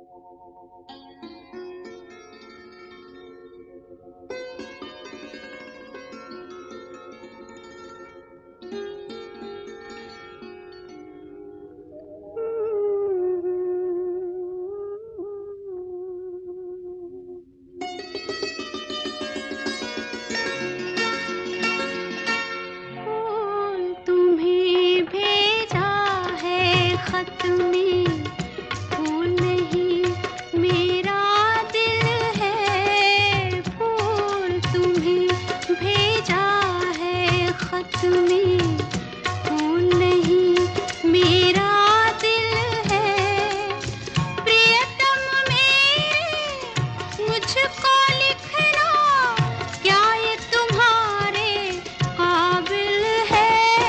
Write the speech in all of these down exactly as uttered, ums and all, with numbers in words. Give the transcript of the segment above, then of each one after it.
खत में फूल नहीं मेरा दिल है, फूल तुम्हें भेजा है खत में, फूल नहीं मेरा दिल है। प्रियतम मेरे मुझको लिखना, क्या ये तुम्हारे काबिल है?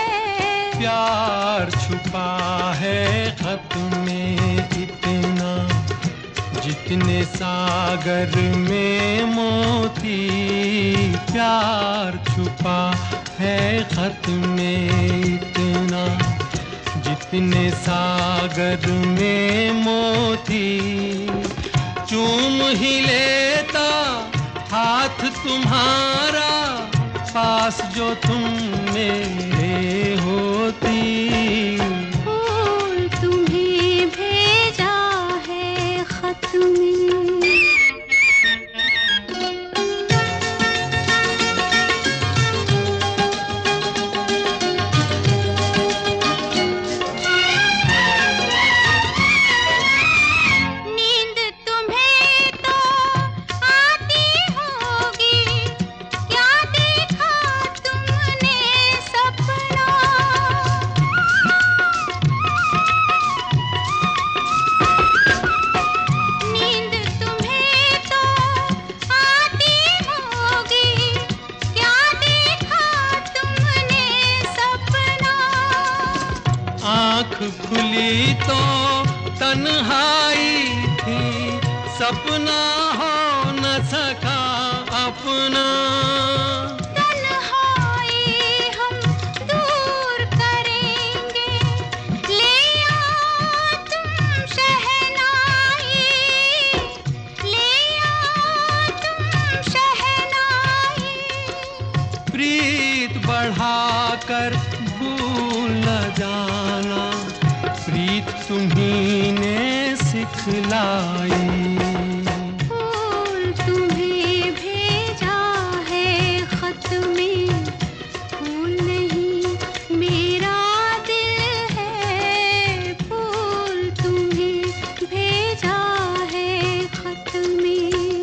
प्यार छुपा है खत में इतना, जितने सागर में मोती। प्यार छुपा है खत में इतना, जितने सागर में मोती। चूम ही लेता हाथ तुम्हारा, पास जो तुम मेरे होती। फूल तुम्हें भेजा है खत में। आँख खुली तो तन्हाई थी, सपना हो न सका अपना। तन्हाई हम दूर करेंगे, ले आओ तुम शहनाई, ले आओ तुम शहनाई। प्रीत बढ़ाकर भूल न जाना, प्रीत तुम्ही ने सिखलाई। फूल तुम्हें भेजा है खत में, फूल नहीं मेरा दिल है, फूल तुम्हें भेजा है खत में।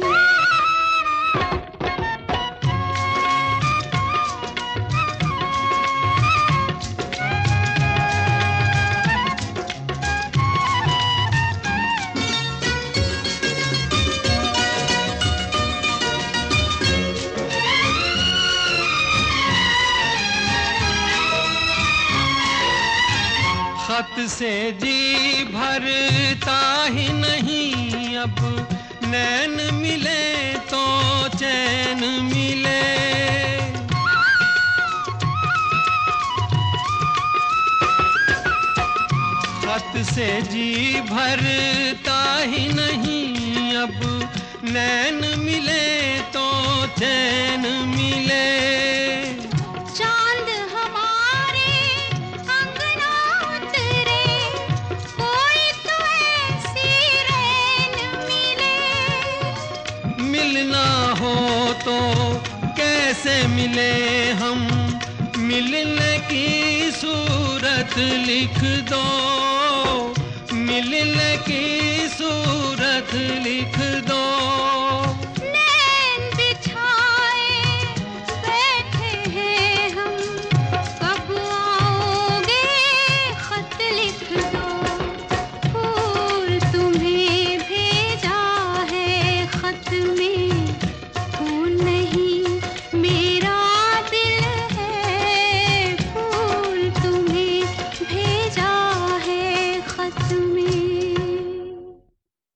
खत से जी भरता ही नहीं अब, नैन मिले तो चैन मिले। खत से जी भरता ही नहीं अब, नैन मिले तो चैन मिले। मिलना हो तो कैसे मिले हम, मिलने की सूरत लिख दो, मिलने की